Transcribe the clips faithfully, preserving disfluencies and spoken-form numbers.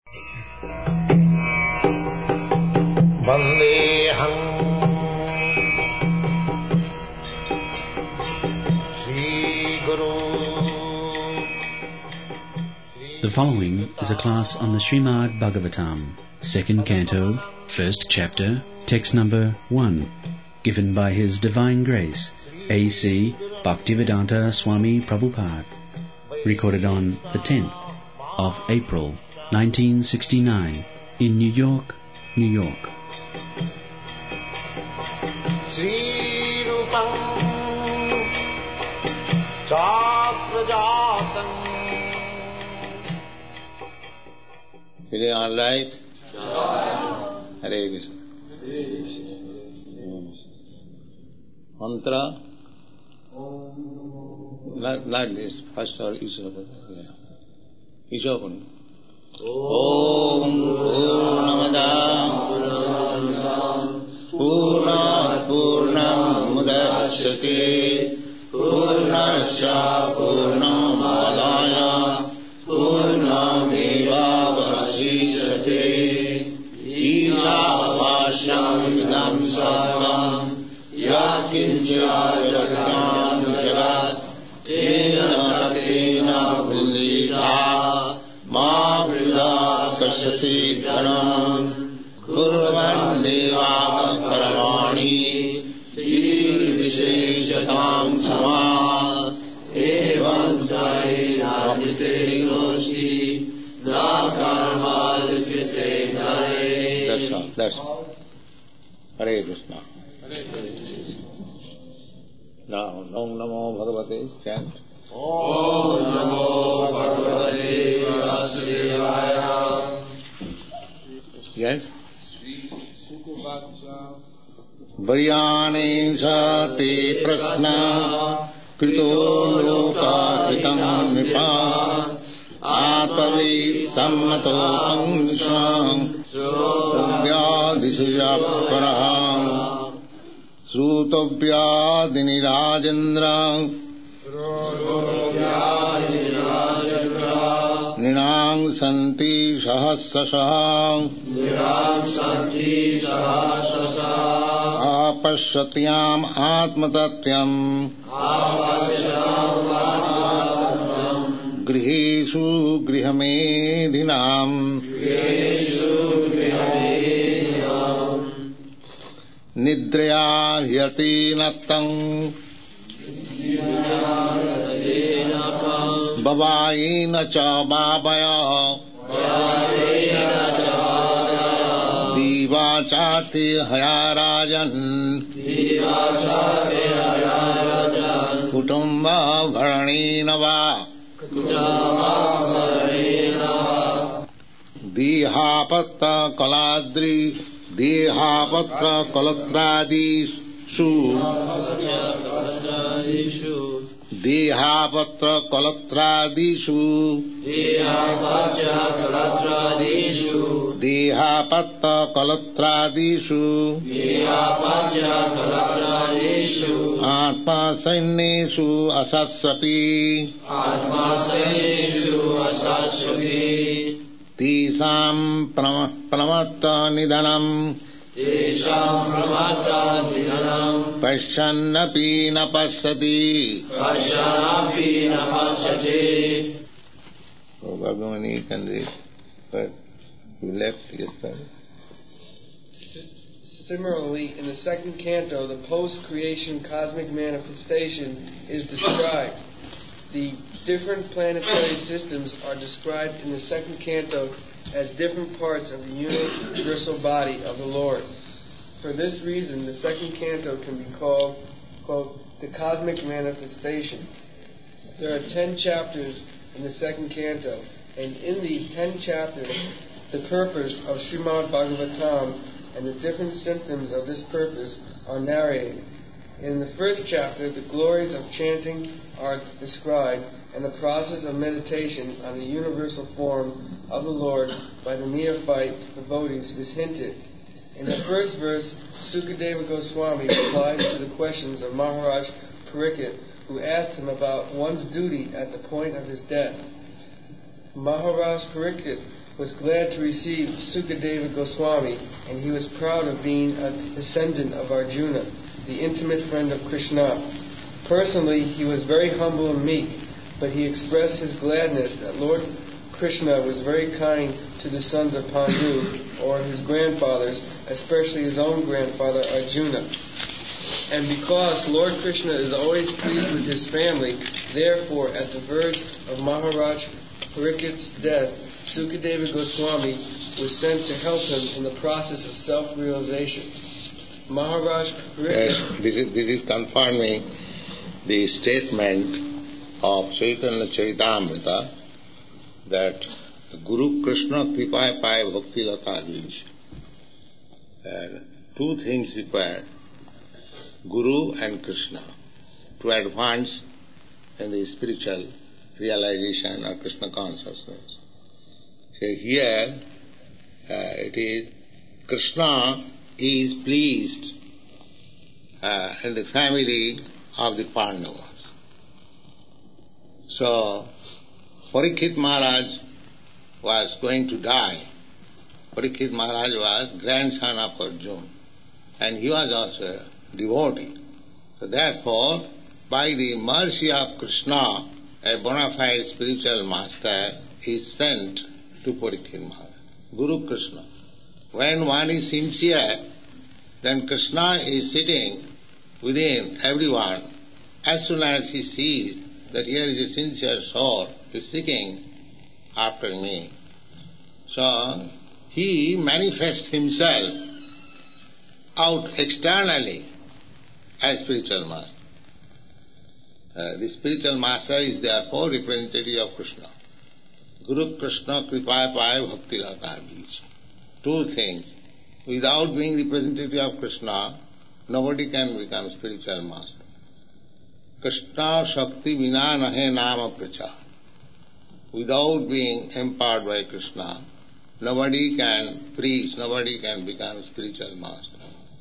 Vandeham Shri Guru. The following is a class on the Srimad Bhagavatam, second canto, first chapter, text number one, given by His Divine Grace, A C Bhaktivedanta Swami Prabhupada, recorded on the tenth of April, nineteen sixty-nine, in New York, New York. Sri Rupam Chakrajatam. Is it all right? Hare Krishna. Mantra. Not, not this. First or Isha. Isha. Om Purnamada Purnat Purnam Mudachyate Purnasya Purnamadaya Purnameva Vasishyate Isha Vashyam Idam Sarvam Yakincha Jagam Jagat Ena Taktena Buddhita Ma Vrida Kashyasi Dhanam Kurvan Deva Paramani Jir Visheshatam Sama Evam Jai Radhite Roshi Na Karma Likite Nare. That's all. That's all. Hare Krishna. Now, Om Namo Bhagavate, chant. Om Namo Bhagavate Vasudevaya. Yes? Varyane sa te prasna krito loka hitam nipa atave sammato amsham srutovyadisya paraham srutovyadini rajendra Ninang santi sahasasah Ninang santi sahasasah Apasyatyam atmatatyam Apasyatyam atmatatyam Grihesu grihamedhinam Grihesu grihamedhinam Nidraya hyati nattang Bhavayena cha bhavaya Diva chati hayarajan Kutumba bharanena va Dihapatta kaladri Dihapatta kalatradishu Dehapatra kalatradishu Dehapatra kalatradishu Dehapatra kalatradishu Dehapatra kalatradishu Atma sannesu asatsapi Atma sannesu asatsapi Tisam pramatta nidanam Tesham pramata nidhanam Pasyannapi na pasyati Pasyannapi na pasyati. Oh, Bhagavani can read, but you left yesterday. Similarly, in the second canto, the post-creation cosmic manifestation is described. The different planetary systems are described in the second canto as different parts of the universal body of the Lord. For this reason, the second canto can be called, quote, the cosmic manifestation. There are ten chapters in the second canto, and in these ten chapters, the purpose of Srimad Bhagavatam and the different symptoms of this purpose are narrated. In the first chapter, the glories of chanting are described, and the process of meditation on the universal form of the Lord by the neophyte devotees is hinted. In the first verse, Sukadeva Goswami replies to the questions of Maharaj Parikshit, who asked him about one's duty at the point of his death. Maharaj Parikshit was glad to receive Sukadeva Goswami, and he was proud of being a descendant of Arjuna, the intimate friend of Krishna. Personally, he was very humble and meek, but he expressed his gladness that Lord Krishna was very kind to the sons of Pandu, or his grandfathers, especially his own grandfather Arjuna. And because Lord Krishna is always pleased with his family, therefore, at the verge of Maharaj Parikshit's death, Sukadeva Goswami was sent to help him in the process of self-realization. Maharaj Parikshit... Yes, this is, this is confirming the statement of Chaitanya Charitamrita that Guru Krishna Kripa Pai Bhakti Lata Gish. Uh, two things required, Guru and Krishna, to advance in the spiritual realization of Krishna consciousness. So here uh, it is Krishna is pleased uh, in the family of the Pandavas. So Parikshit Maharaj was going to die. Parikshit Maharaj was grandson of Arjuna, and he was also a devotee. So therefore, by the mercy of Krishna, a bona fide spiritual master is sent to Parikshit Maharaj, Guru Krishna. When one is sincere, then Krishna is sitting within everyone. As soon as he sees that here is a sincere soul, he is seeking after me. So he manifests himself out externally as spiritual master. Uh, the spiritual master is therefore representative of Krishna. Guru Krishna Kripa Pai Bhakti Lata Bij. Two things. Without being representative of Krishna, nobody can become spiritual master. Krishna Shakti Vina Nahe Nama Pracha. Without being empowered by Krishna, nobody can preach, nobody can become spiritual master.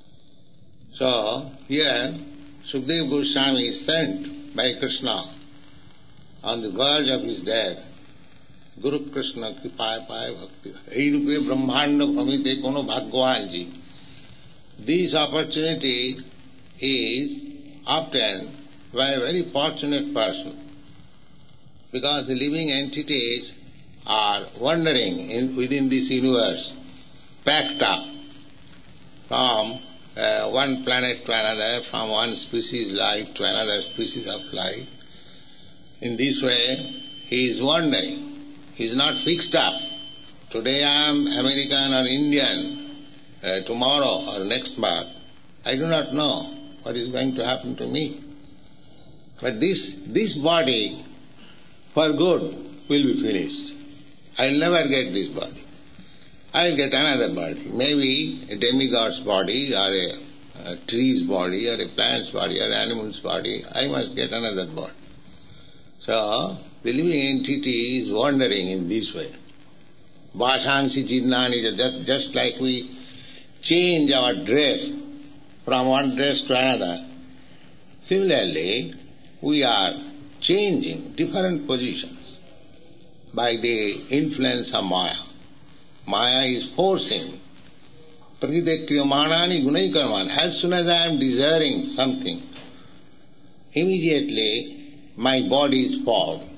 So, here, Sukadeva Goswami is sent by Krishna on the verge of his death. Guru Krishna Kripa Pai Bhakti. Ei rupe Brahmanda Pramite Kono Bhagwanji. This opportunity is obtained by a very fortunate person, because the living entities are wandering in, within this universe, packed up from uh, one planet to another, from one species life to another species of life. In this way, he is wandering. He is not fixed up. Today I am American or Indian, uh, tomorrow or next month. I do not know what is going to happen to me. But this, this body, for good, will be finished. I will never get this body. I will get another body. Maybe a demigod's body, or a, a tree's body, or a plant's body, or an animal's body. I must get another body. So, the living entity is wandering in this way. Bhashangsi Jidnani, just, just like we change our dress from one dress to another, similarly, we are changing different positions by the influence of Maya. Maya is forcing. Pratidekriyamanani gunaikarman. As soon as I am desiring something, immediately my body is formed.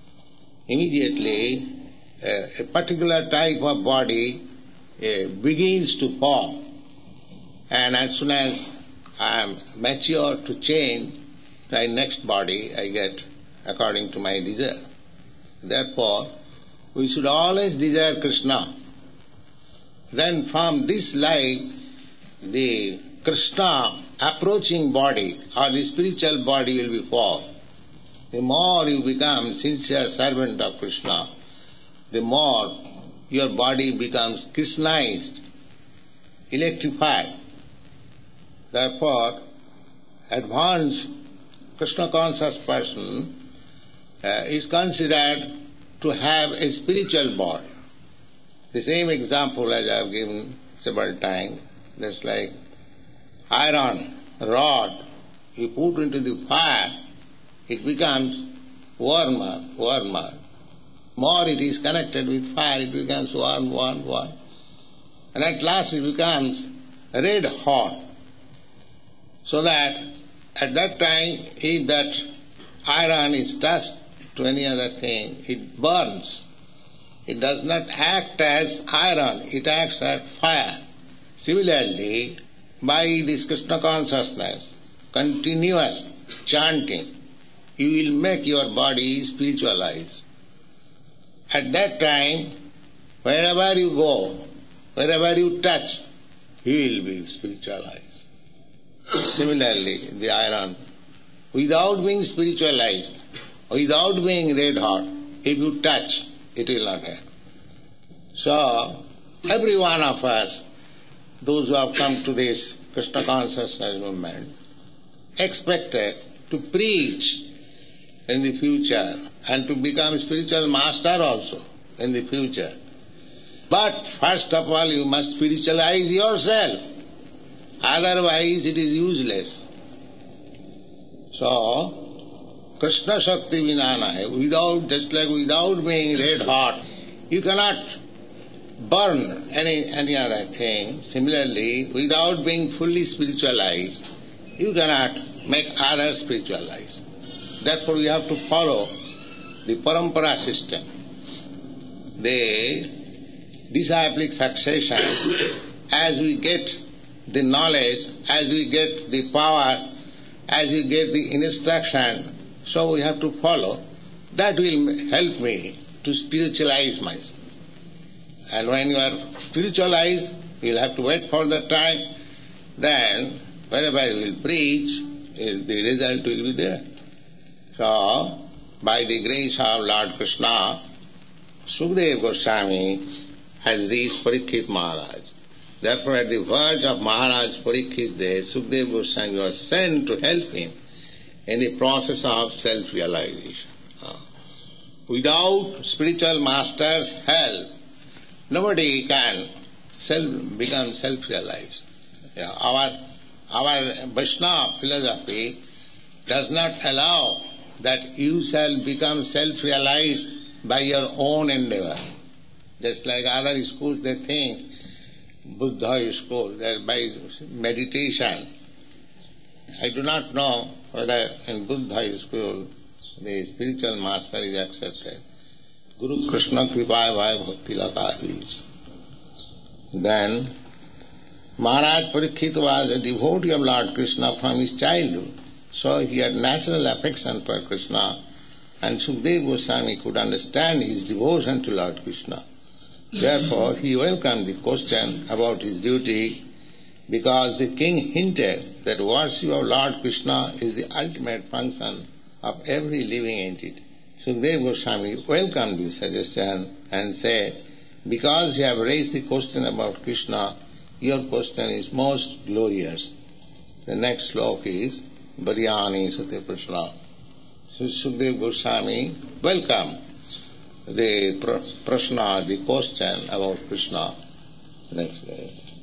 Immediately uh, a particular type of body uh, begins to form. And as soon as I am mature to change, my next body I get according to my desire. Therefore, we should always desire Krishna. Then from this life, the Krishna approaching body or the spiritual body will be formed. The more you become sincere servant of Krishna, the more your body becomes Krishnized, electrified. Therefore, advanced Krishna conscious person uh, is considered to have a spiritual body. The same example as I have given several times, just like iron rod, you put into the fire, it becomes warmer, warmer. more it is connected with fire, it becomes warm, warm, warm. And at last it becomes red hot. So that at that time, if that iron is touched to any other thing, it burns. It does not act as iron, it acts as fire. Similarly, by this Krishna consciousness, continuous chanting, you will make your body spiritualized. At that time, wherever you go, wherever you touch, you will be spiritualized. Similarly, the iron, without being spiritualized, without being red hot, if you touch, it will not happen. So, every one of us, those who have come to this Krishna consciousness movement, expected to preach in the future and to become spiritual master also in the future. But first of all, you must spiritualize yourself. Otherwise, it is useless. So, Krishna Shakti Vinana, without, just like without being red hot, you cannot burn any, any other thing. Similarly, without being fully spiritualized, you cannot make others spiritualized. Therefore, we have to follow the parampara system. The disciplic succession, as we get the knowledge, as we get the power, as we get the instruction, so we have to follow. That will help me to spiritualize myself. And when you are spiritualized, you will have to wait for the time, then wherever you will preach, the result will be there. So, by the grace of Lord Krishna, Sukadeva Goswami has reached Parikshit Maharaj. Therefore, at the verge of Maharaj Parikshit's death, Sukadeva Goswami was sent to help him in the process of self-realization. Without spiritual master's help, nobody can self, become self-realized. Yeah, our, our Vaishnava philosophy does not allow that you shall become self-realized by your own endeavor. Just like other schools, they think, Buddha school, that by meditation. I do not know whether in Buddha school the spiritual master is accepted. Guru Krishna Kripaya Bhai Bhakti Lata. Then Maharaj Parikshit was a devotee of Lord Krishna from his childhood. So he had natural affection for Krishna, and Sukadeva Goswami could understand his devotion to Lord Krishna. Therefore, he welcomed the question about his duty, because the king hinted that worship of Lord Krishna is the ultimate function of every living entity. Sukadeva Goswami welcomed this suggestion and said, because you have raised the question about Krishna, your question is most glorious. The next slok is Varyani Sate Prashna. So Sukadeva Goswami welcomed the prashna, the question about Krishna. Next.